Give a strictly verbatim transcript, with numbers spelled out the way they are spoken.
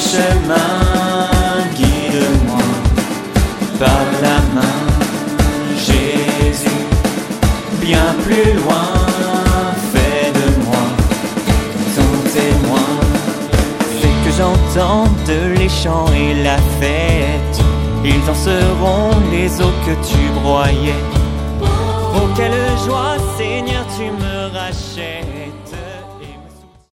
chemin, guide-moi par la main, Jésus, bien plus loin, fais de moi ton témoin. Fais que j'entende les chants et la fête, ils danseront les eaux que tu broyais. Oh, quelle joie, Seigneur, tu me rachètes.